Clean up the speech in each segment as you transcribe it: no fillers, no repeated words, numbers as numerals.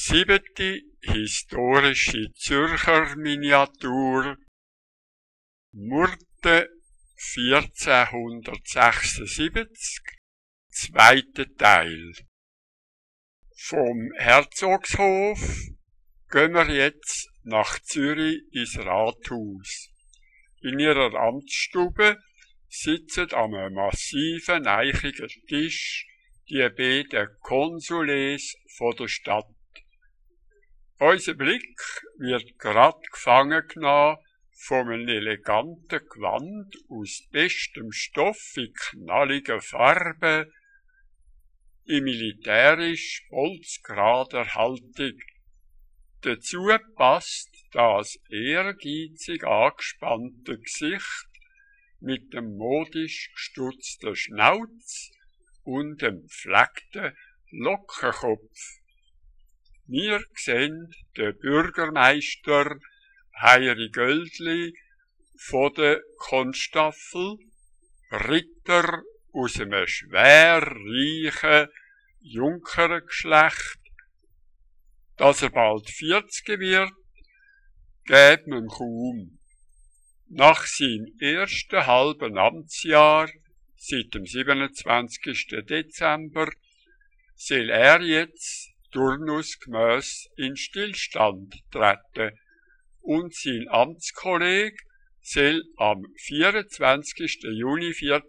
Siebente historische Zürcher Miniatur Murten 1476, zweiter Teil. Vom Herzogshof gehen wir jetzt nach Zürich ins Rathaus. In ihrer Amtsstube sitzen an einem massiven, eichigen Tisch die beiden Konsules von der Stadt. Unser Blick wird grad gefangen genommen von einem eleganten Gewand aus bestem Stoff in knalligen Farben, in militärisch bolzgerader Haltung. Dazu passt das ehrgeizig angespannte Gesicht mit dem modisch gestutzten Schnauz und dem gepflegten Lockenkopf. Wir sehen den Bürgermeister Heiri Göldli von der Konstaffel, Ritter aus einem schwer reichen Junkergeschlecht. Dass er bald 40 wird, gäbe man kaum. Nach seinem ersten halben Amtsjahr, seit dem 27. Dezember, soll er jetzt turnusgemäss in Stillstand treten und sein Amtskollege soll am 24. Juni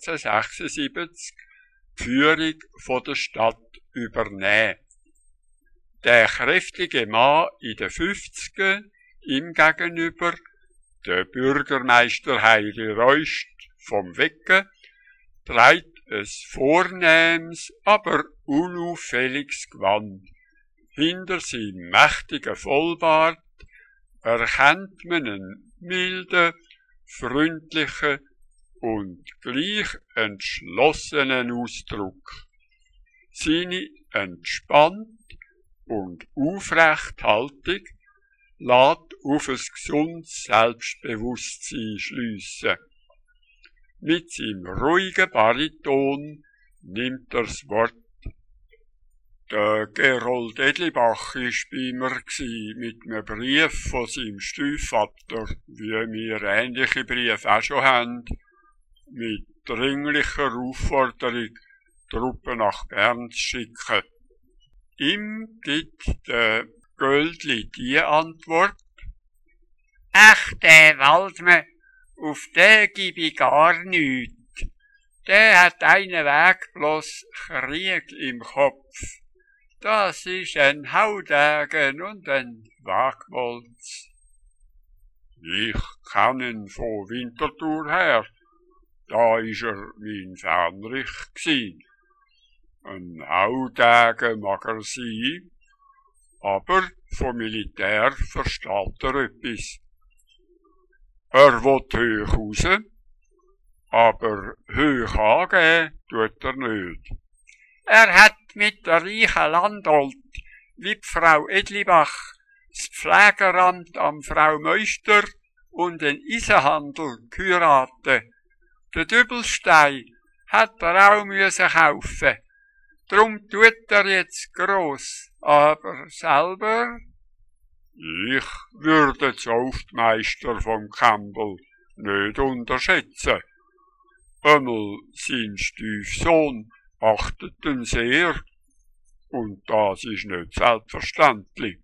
1476 die Führung von der Stadt übernehmen. Der kräftige Mann in den 50er, ihm gegenüber, der Bürgermeister Heiri Reust vom Wecken, trägt ein vornehmes, aber unauffälliges Gewand. Hinter seinem mächtigen Vollbart erkennt man einen milden, freundlichen und gleich entschlossenen Ausdruck. Seine entspannt und aufrechte Haltung lässt auf ein gesundes Selbstbewusstsein schliessen. Mit seinem ruhigen Bariton nimmt er das Wort. Der Gerold Edlibach war bei mir mit einem Brief von seinem Stiefvater, wie wir ähnliche Briefe auch schon haben, mit dringlicher Aufforderung, Truppen nach Bern zu schicken. Ihm gibt der Göldli die Antwort: »Ach, der Waldmann, auf den gib ich gar nichts. Der hat einen Weg bloß Krieg im Kopf. Das ist ein Haudegen und ein Wagbolz.« Ich kenne ihn von Winterthur her. Da ist er mein Fähnrich gsi. Ein Haudegen mag er sein, aber vom Militär versteht er etwas. Er will hoch raus, aber hoch angehen tut er nicht. Er hat mit der reichen Landolt, wie die Frau Edlibach, das Pflegeramt am Frau Meister und den Eisenhandel geheiratet. Den Dübelstein hat er auch müssen kaufen. Drum tut er jetzt gross, aber selber? Ich würde den Zauftmeister vom Campbell nicht unterschätzen. Einmal sein Stiefsohn achtet ihn sehr, und das ist nicht selbstverständlich.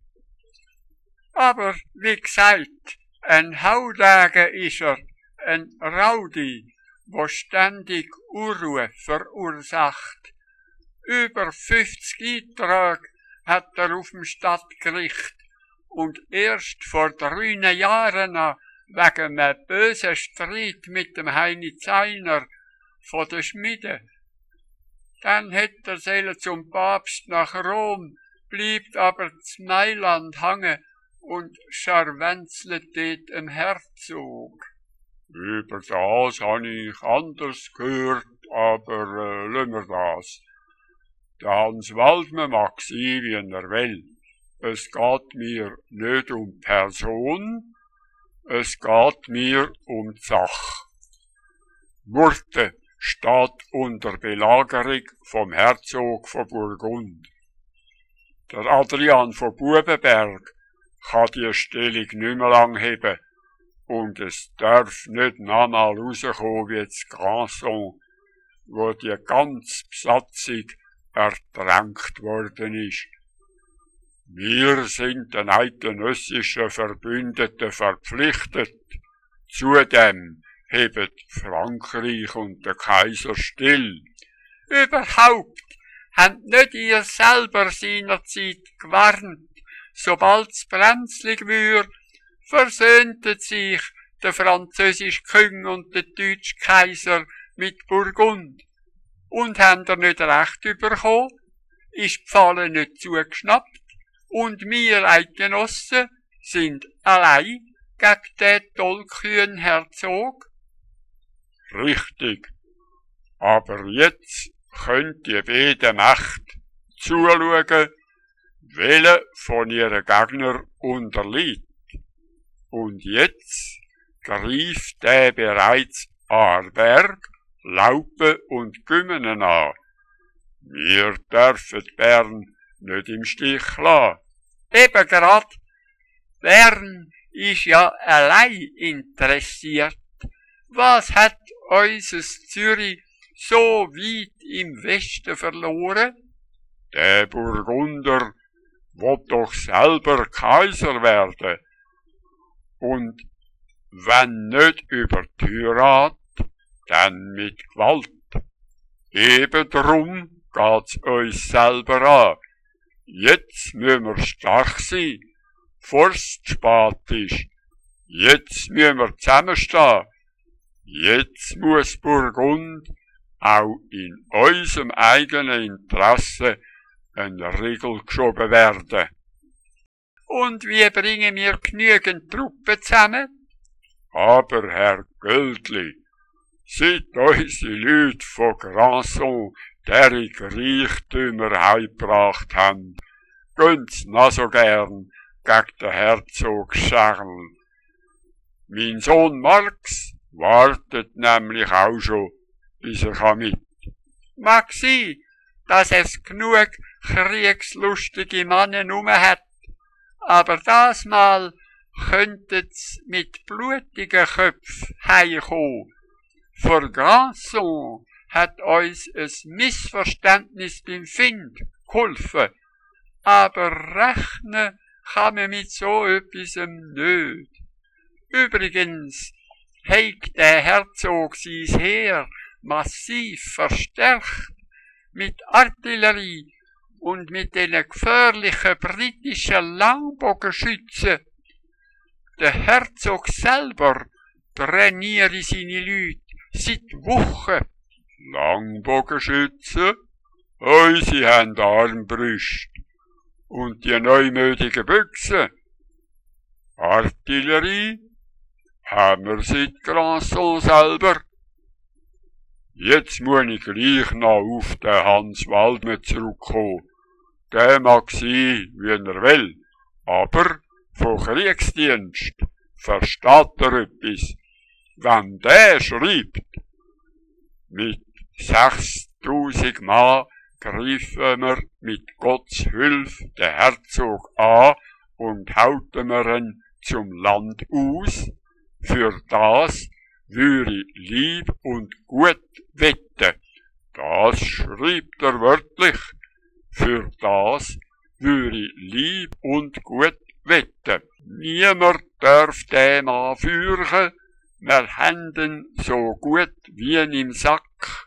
Aber wie gesagt, ein Haudegen ist er, ein Rowdy, der ständig Unruhe verursacht. Über 50 Einträge hat er auf dem Stadtgericht und erst vor 3 Jahren wegen einem bösen Streit mit dem Heini Zeiner von der Schmiede. Dann hätte er zum Papst nach Rom, bleibt aber zu Mailand hängen und scharwenzelt dort im Herzog. Über das habe ich anders gehört, aber lassen wir das. Der Hans Waldmann mag sein, wie er will. Es geht mir nicht um die Person, es geht mir um die Sache. Murten steht unter Belagerung vom Herzog von Burgund. Der Adrian von Bubenberg kann die Stellung nicht mehr lang heben und es darf nicht nochmal rauskommen wie jetzt Granson, wo die ganze Besatzung ertränkt worden ist. Wir sind den eidgenössischen Verbündeten verpflichtet. Zudem hebt Frankreich und der Kaiser still. Überhaupt habt nicht ihr selber seinerzeit gewarnt. Sobald's brenzlig wür, versöhnten sich der französische König und der deutsche Kaiser mit Burgund. Und haben er nicht recht überkommen, ist die Pfahle nicht zugeschnappt, und wir Eidgenossen sind allein gegen den tollkühnen Herzog? Richtig. Aber jetzt könnt die beiden Mächte zuschauen, welche von ihren Gegnern unterliegt. Und jetzt greift der bereits Aarberg, Laupen und Gümmenen an. Wir dürfen Bern nicht im Stich lassen. Eben grad. Bern ist ja allein interessiert. Was hat unseres Zürich so weit im Westen verloren? Der Burgunder will doch selber Kaiser werden. Und wenn nicht über die Heirat, dann mit Gewalt. Eben drum geht's uns selber an. Jetzt müssen wir stark sein, bevor's zu spät ist. Jetzt müssen wir zusammenstehen. Jetzt muss Burgund auch in unserem eigenen Interesse ein Riegel geschoben werden. Und wie bringen wir genügend Truppen zusammen? Aber Herr Göldli, seit unsere Leute von Granson derige Reichtümer heimgebracht haben, gönn's noch so gern gegen den Herzog Charles. Mein Sohn Marx wartet nämlich auch schon, bis er mit. Mag sein, dass es genug kriegslustige Männer rum hat, aber das Mal könntet's mit blutigen Köpfen heimkommen. Vor Granson hat uns ein Missverständnis beim Find geholfen, aber rechnen kann man mit so etwas nicht. Übrigens hat der Herzog sein Heer massiv verstärkt mit Artillerie und mit den gefährlichen britischen Langbogenschützen. Der Herzog selber trainiere seine Leute seit Wochen. Langbogenschützen? Sie haben Armbrüste und die neumütigen Büchsen. Artillerie haben wir seit Granson selber. Jetzt muss ich gleich noch auf den Hans Waldmann zurückkommen. Der mag sein, wie er will, aber von Kriegsdienst versteht er etwas. Wenn der schreibt, mit 6000 Mann greifen wir mit Gottes Hilfe den Herzog an und halten wir ihn zum Land aus. Für das würde ich lieb und gut wetten. Das schreibt er wörtlich. Für das würde ich lieb und gut wetten. Niemand darf den Mann fürchten. Wir haben ihn so gut wie im Sack.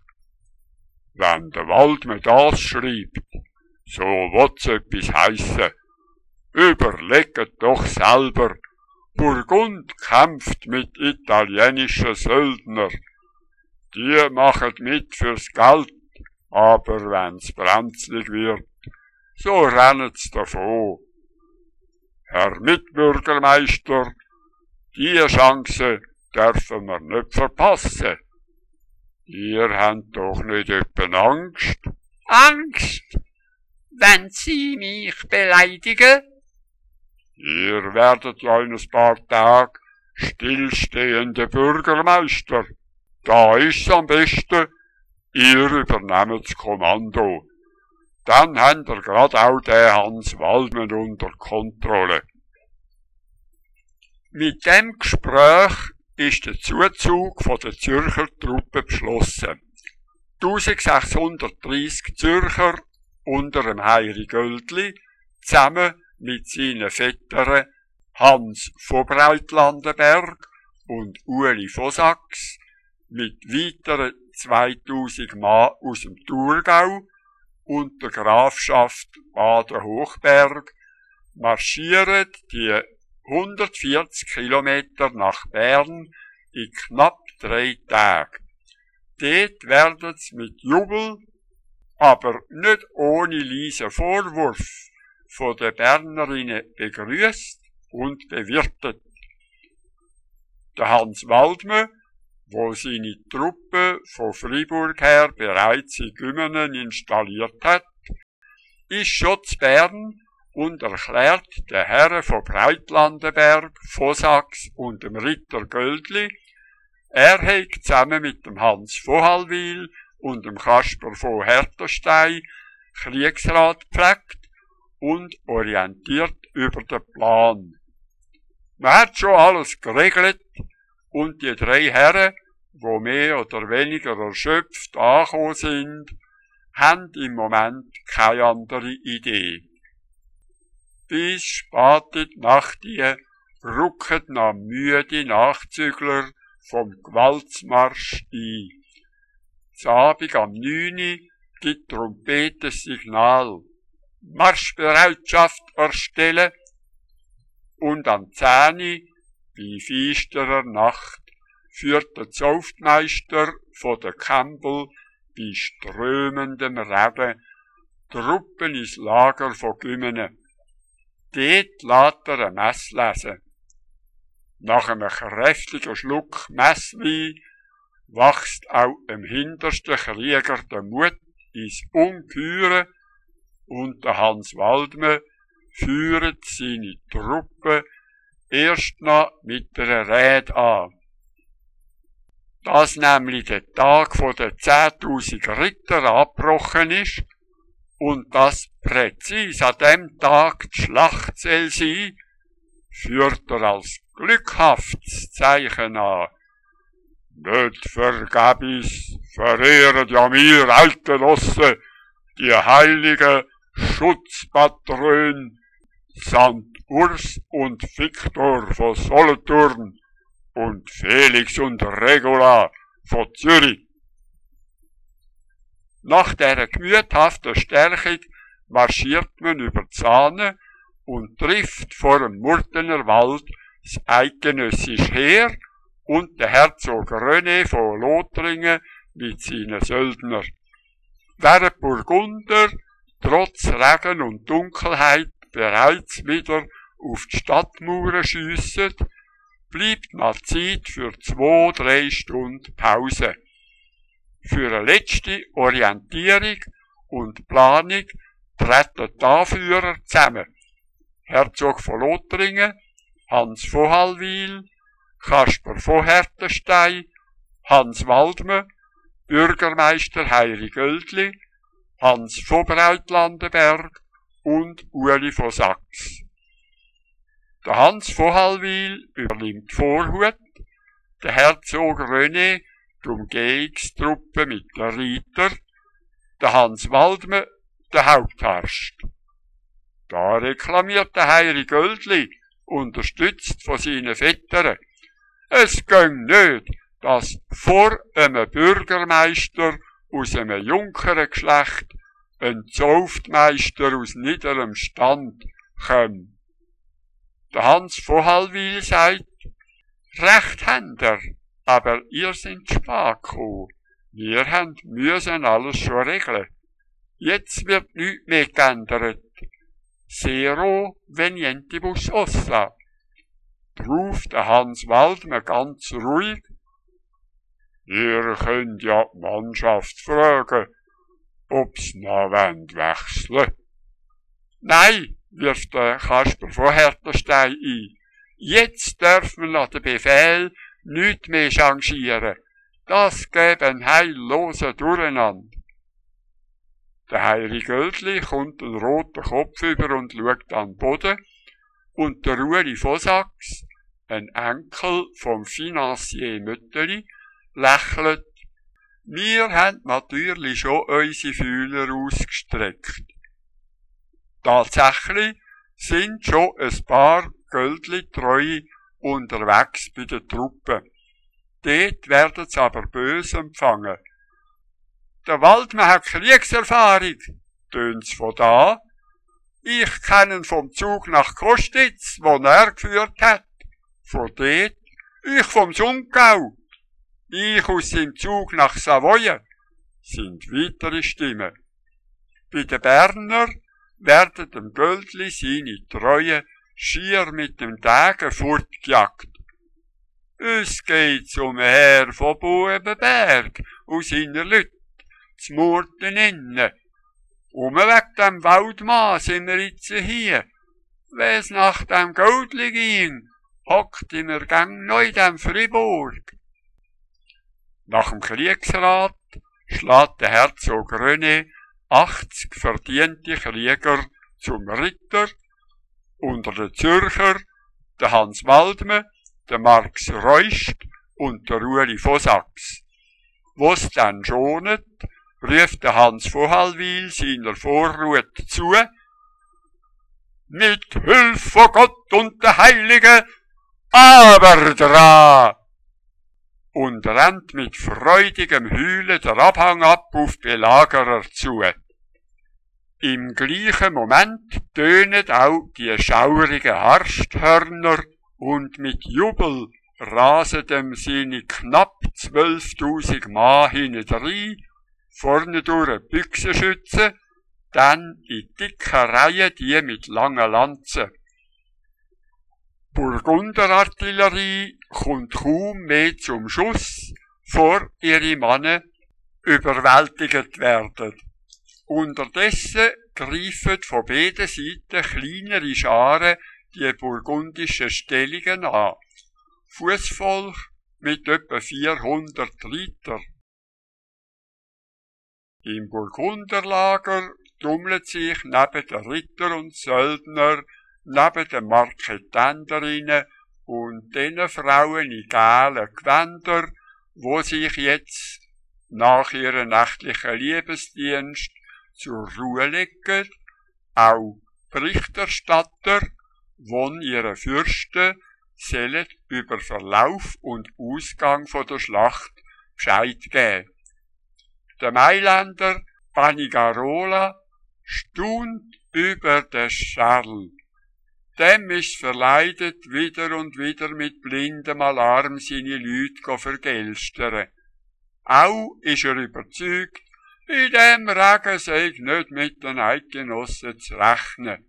Wenn der Waldmann das schreibt, so wird's etwas heissen. Überlegt doch selber. Burgund kämpft mit italienischen Söldner. Die machen mit fürs Geld, aber wenn's brenzlig wird, so rennen's davon. Herr Mitbürgermeister, die Chance dürfen wir nicht verpassen. Ihr habt doch nicht etwa Angst? Angst? Wenn Sie mich beleidigen? Ihr werdet ja in ein paar Tagen stillstehende Bürgermeister. Da ist's am besten, ihr übernehmt das Kommando. dann haben wir grad auch den Hans Waldmann unter Kontrolle. Mit dem Gespräch ist der Zuzug von der Zürcher Truppe beschlossen. 1630 Zürcher unter dem Heiri Göldli zusammen mit seinen Vettern Hans von Breitlandenberg und Ueli von Sachs mit weiteren 2000 Mann aus dem Thurgau und der Grafschaft Baden-Hochberg marschieren die 140 Kilometer nach Bern in knapp 3 Tagen. Dort werden sie mit Jubel, aber nicht ohne leisen Vorwurf von den Bernerinnen begrüßt und bewirtet. Der Hans Waldmann, wo seine Truppe von Freiburg her bereits in Gümenen installiert hat, ist schon zu Bern und erklärt den Herren von Breitlandenberg, von Sachs und dem Ritter Göldli, er hat zusammen mit dem Hans von Hallwil und dem Kasper von Hertenstein Kriegsrat gepflegt und orientiert über den Plan. Man hat schon alles geregelt und die 3 Herren, die mehr oder weniger erschöpft angekommen sind, haben im Moment keine andere Idee. Bis spät in die Nacht rücken noch müde Nachzügler vom Gewaltsmarsch ein. Am Abend am 9 gibt die Trompete Signal. Marschbereitschaft erstellen. Und am 10 bei finsterer Nacht führt der Zauftmeister von der Campbell bei strömendem Regen Truppen ins Lager von Gümenen. Dort lässt er eine Messe lesen. Nach einem kräftigen Schluck Messwein wächst auch dem hintersten Krieger der Mut ins Ungeheure und der Hans Waldmann führt seine Truppe erst noch mit einer Rede an. Dass nämlich der Tag von den 10.000 Ritter abgebrochen ist und dass präzis an dem Tag die Schlacht soll sein, führt er als glückhaftes Zeichen an. Nicht vergebens verehren ja wir Eidgenossen die heiligen Schutzpatronen St. Urs und Viktor von Solothurn und Felix und Regula von Zürich. Nach dieser gemüthaften Stärkung marschiert man über die Sahne und trifft vor dem Murtener Wald das eidgenössische Heer und den Herzog René von Lothringen mit seinen Söldnern. Während Burgunder trotz Regen und Dunkelheit bereits wieder auf die Stadtmauern schiessen, bleibt noch Zeit für 2-3 Stunden Pause. Für eine letzte Orientierung und Planung treten die Anführer zusammen. Herzog von Lothringen, Hans von Hallwil, Kasper von Hertenstein, Hans Waldmann, Bürgermeister Heiri Göldli, Hans von Breitlandenberg und Ueli von Sachs. Der Hans von Hallwil übernimmt die Vorhut, der Herzog René die Umgehungstruppe mit den Reitern, der Hans Waldmann der Hauptharst. Da reklamiert der Heiri Göldli, unterstützt von seinen Vettern, es ging nicht, dass vor einem Bürgermeister aus einem Junkerengeschlecht ein Zauftmeister aus niederem Stand kommt. Der Hans von Hallwil sagt, recht habt ihr, aber ihr seid spät gekommen. Wir müssen alles schon regeln. Jetzt wird nichts mehr geändert. Zero venientibus ossa. Drauf der Hans Waldmann ganz ruhig. Ihr könnt ja die Mannschaft fragen, ob's noch wechseln wollen. Nein, wirft der Kasper von Hertenstein ein. Jetzt dürfen wir nach dem Befehl nichts mehr changieren. Das gäbe ein heilloser Durcheinander. Der Heiri Göldli kommt einen roten Kopf über und schaut an den Boden. Und der Ueli Vosachs, ein Enkel vom Financier Mötteli, lächelt. Wir haben natürlich schon unsere Fühler ausgestreckt. Tatsächlich sind schon ein paar Göldli-Treue unterwegs bei den Truppen. Dort werden sie aber böse empfangen. Der Waldmann hat Kriegserfahrung, tönt's von da. Ich kenne ihn vom Zug nach Kostitz, wo er geführt hat. Von dort, ich vom Sundgau. Ich aus seinem Zug nach Savoyen, sind weitere Stimmen. Bei den Berner werden dem Göldli seine Treue schier mit dem Degen fortgejagt. Es geht zum Herr von Bubenberg aus seiner Lüt, zu Murten innen. Weg dem Waldmann sind wir jetzt hier. Wenn's nach dem Göldli ging, hockt in der Gang neu dem Fribourg. Nach dem Kriegsrat schlägt der Herzog René 80 verdiente Krieger zum Ritter, unter den Zürcher der Hans Waldmann, der Marx Reust und der Ueli Vosachs. Wo's dann schonet, ruft der Hans von Hallwil seiner Vorhut zu, mit Hilfe von Gott und der Heiligen, aber dran! Und rennt mit freudigem Heulen der Abhang ab auf Belagerer zu. Im gleichen Moment tönen auch die schaurigen Harsthörner und mit Jubel rasen dem seine knapp 12.000 Mann hinein, vorne durch Büchsenschützen, dann in dicker Reihe die mit langen Lanzen. Burgunderartillerie kommt kaum mehr zum Schuss, vor ihre Männer überwältigt werden. Unterdessen greifen von beiden Seiten kleinere Scharen die burgundischen Stellungen an. Fussvolk mit etwa 400 Reiter. Im Burgunderlager tummeln sich neben den Ritter und Söldner, neben den Marketänderinnen und den Frauen in gelben Gewändern, wo sich jetzt nach ihrem nächtlichen Liebesdienst zur Ruhe legen, auch Berichterstatter, von ihren Fürsten sollen über Verlauf und Ausgang von der Schlacht Bescheid geben. Der Mailänder Panigarola staunt über den Charles. Dem ist verleidet, wieder und wieder mit blindem Alarm seine Leute zu vergelstern. Auch ist er überzeugt, in dem Regen sei nicht mit den Eidgenossen zu rechnen.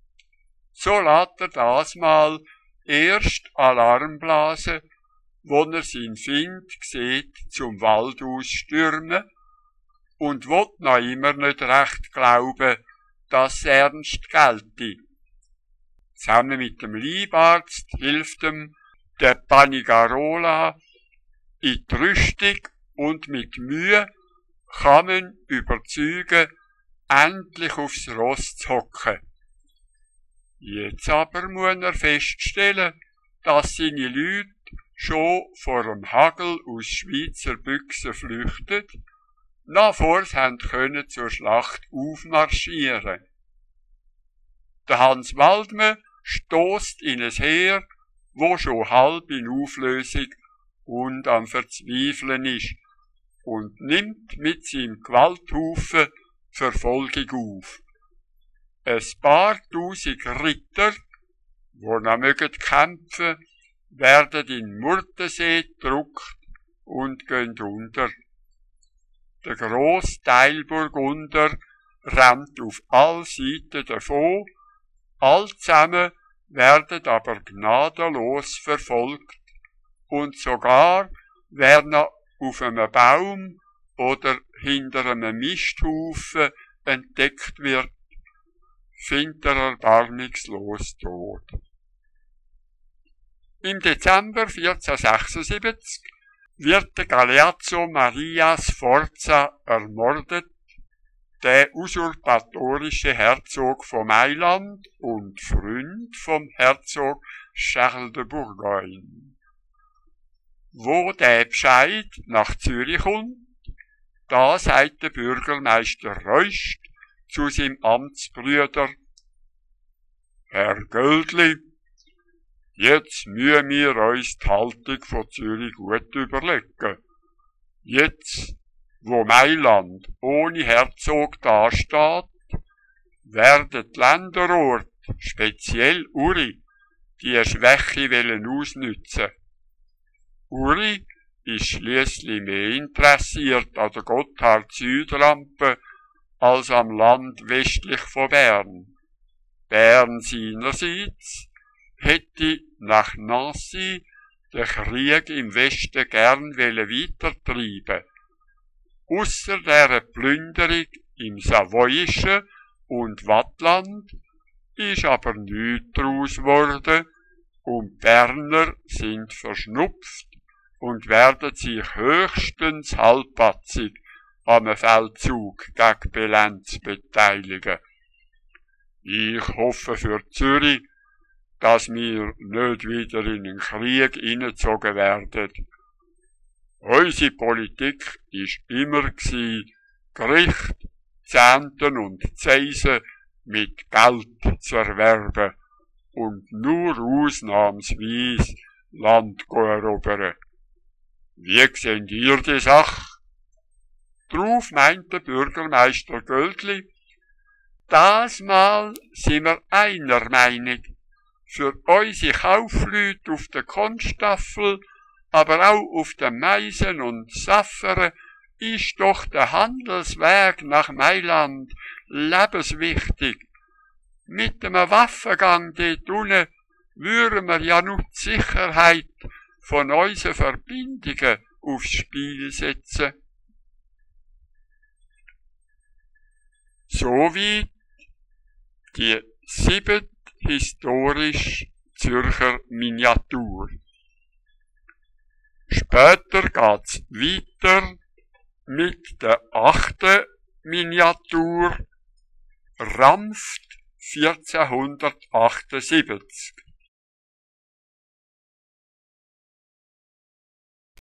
So lässt er dasmal erst Alarm blasen, wo er seinen Find sieht, zum Wald ausstürmen und will noch immer nicht recht glauben, dass es ernst gelte. Zusammen mit dem Leibarzt hilft ihm der Panigarola in die Rüstung und mit Mühe kann man überzeugen, endlich aufs Ross zu hocken. Jetzt aber muss er feststellen, dass seine Leute schon vor dem Hagel aus Schweizer Büchsen flüchten, noch vor sie können zur Schlacht aufmarschieren. Der Hans Waldmann stößt in ein Heer, wo schon halb in Auflösung und am Verzweifeln ist, und nimmt mit seinem Gewalthaufen Verfolgung auf. Ein paar tausend Ritter, die noch kämpfen mögen, werden in Murtensee gedruckt und gehen unter. Der grosse Teil Burgunder rennt auf all Seiten davon, all zusammen werden aber gnadenlos verfolgt und sogar, wer noch auf einem Baum oder hinter einem Misthaufen entdeckt wird, findet er erbarmungslos tot. Im Dezember 1476 wird der Galeazzo Maria Sforza ermordet, der usurpatorische Herzog von Mailand und Freund vom Herzog Charles de Bourgogne. Wo der Bescheid nach Zürich kommt, da sagt der Bürgermeister Reust zu seinem Amtsbrüder: Herr Göldli, jetzt müssen wir uns die Haltung von Zürich gut überlegen. Jetzt, wo Mailand ohne Herzog dasteht, werden die Länderorte, speziell Uri, die Schwäche ausnützen. Uri ist schliesslich mehr interessiert an der Gotthard-Südrampe als am Land westlich von Bern. Bern seinerseits hätte nach Nancy den Krieg im Westen gern weitertreiben. Ausser dieser Plünderung im Savoyischen und Wattland ist aber nichts daraus geworden und die Berner sind verschnupft und werden sich höchstens halbpatzig am Feldzug gegen Belenz beteiligen. Ich hoffe für Zürich, dass wir nicht wieder in einen Krieg hineingezogen werden. Unsere Politik ist immer Gericht, Zehnten und Zeisen mit Geld zu erwerben und nur ausnahmsweise Land erobern. Wie seht ihr die Sache? Darauf meint der Bürgermeister Göldli: Das Mal sind wir einer Meinung. Für unsere Kaufleute auf der Konstaffel, aber auch auf den Meisen und Safferen ist doch der Handelsweg nach Mailand lebenswichtig. Mit einem Waffengang dort unten würden wir ja nur die Sicherheit von unseren Verbindungen aufs Spiel setzen. Soweit die 7. historisch Zürcher Miniatur. Später geht's weiter mit der 8. Miniatur, Ranft 1478.